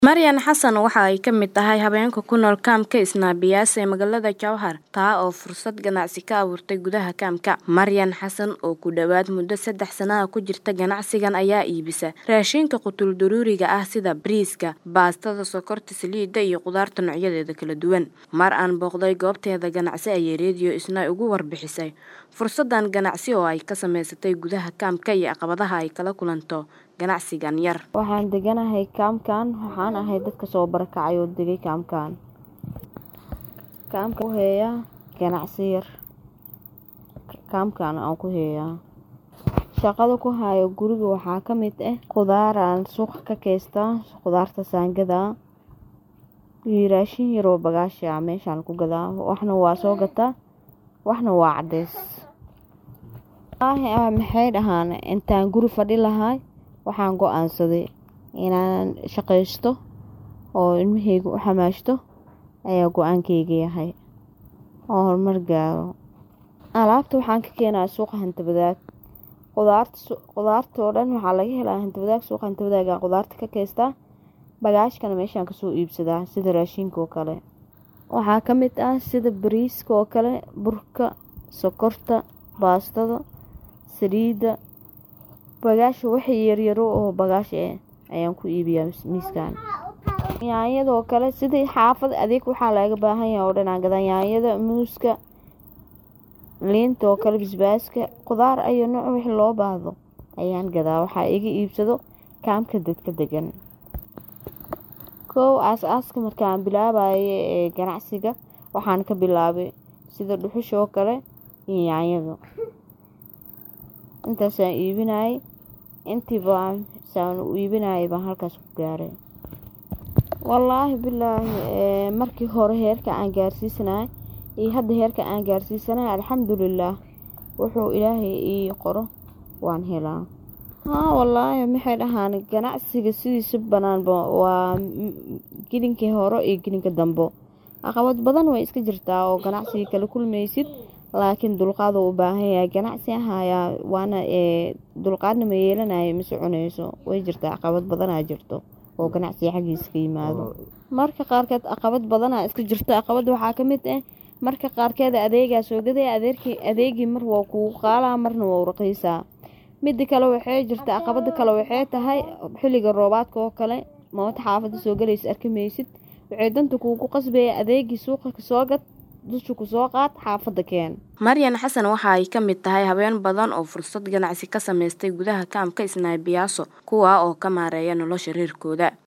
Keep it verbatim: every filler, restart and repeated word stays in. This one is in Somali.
Maryan Xassan waxa ay ka mid tahay haweenka ku nool kaamka Isnaabiyaas ee magaalada Jowhar, taa oo fursad ganacsi ka abuurtay gudaha kaamka. Maryan Xassan oo ku dhawaad muddo saddex sano ah ku jirta ganacsigan ayaa iibisa raashinka qutul daruuriga ah sida bariiska, baastada, sokorta, saliidda iyo khudaarta noocyadeeda kala duwan. Mar aan booqday goobteeda ganacsi ayay Radio Isnaa ugu warbixisay fursadan ganacsi oo ay ka samaysatay gudaha kaamka iyo caqabadaha ay kala kulanto ganacsigan yar. Waxaan deganahay kaamkan, waxaan ahay dadka soo barakacay oo degay kaamkan. Kaamka ku heeya ganacsi yar. Kaamkan aan ku heeya. Shaqada ku hayo guriga waxaa ka mid ah khudaar aan suuq ka keesta, khudaarta saangada. Iyo raashin yar oo bagaash ah meeshaan ku gadaa. Waxna waa soo gataa, waxna waa cadeys. Ah maxay dhahaan intaan guri fadhi lahay waxaan go'aansaday inaan shaqeysto oo ilmahayga u xamaashto ayaa go'aankayga yahay oo horumar gaaro. Alaabta waxaan ka keenaa suuqa Hanta Wadaag. Khudaarta khudaarta oo dhan waxaa laga helaa Hanta Wadaag, suuqa Hanta Wadaag aan khudaarta ka keesta. Bagaashkana meeshaan ka soo iibsadaa sida raashinka oo kale. Waxaa ka mid ah sida bariiska oo kale, burka, sokorta, baastada, saliidda. Bagaasha wixii yar yar oo bagaash ah ayaan ku iibiyaa miiskaan. Yaanyada oo kale sidii xaafad adeeg waxaa laga baahan yahay oo dhan aan gadan. Yaanyada, muuska, liinta oo kale, basbaaska, khudaar ayo nooc wixii loo baahdo ayaan gadaa. Waxaa iga iibsado kaamka dadka degan. Koow aas-aaska markaan bilaabayay ee ganacsiga waxaan ka bilaabay sida dhuxusha oo kale iyo yaanyada. Intaas aan iibinayay intii baan saan u iibinayay baan halkaas ku gaaray. Wallaahi billaahi ee markii hore heerka aan gaarsiisanahay iyo hadda heerka aan gaarsiisanahay alxamdulillah wuxuu Ilaahay ii qoro waan helaa. Haa wallaahi maxay dhahaan ganacsiga sidiisa banaan waa gilinka hore iyo gilinka dambe. Caqabad badan way iska jirtaa oo ganacsiga kala kulmaysid laakiin dulqaad u baahan yahay. Ganacsi ahaa waana ee dulqaadna ma yeelanayo ma soconayso. Way jirtaa caqabad badan ay jirto oo ganacsiga xagiiska yimaado. Marka qaarkeed caqabad badan ay iska jirto. Caqabad waxaa ka mid ah marka qaarkeed adeega soo gaday adeerkii adeegi mar waa ku qaala marna waa raqiisa. Mid kale waxay jirtaa caqabada kale waxay tahay xilliga roobaadka oo kale ma wada xaafada soo galaysa arkimaysid. Waxay danta kuugu qasbay adeegi suuqa ka soo gad dusha ku soo qaad xaafada keen. Maryan Xassan waxa ay ka mid tahay haween badan oo fursad ganacsi ka samaystay gudaha kaamka Isnaabiyaas kuwa oo ka maareeya nolosha reerkooda.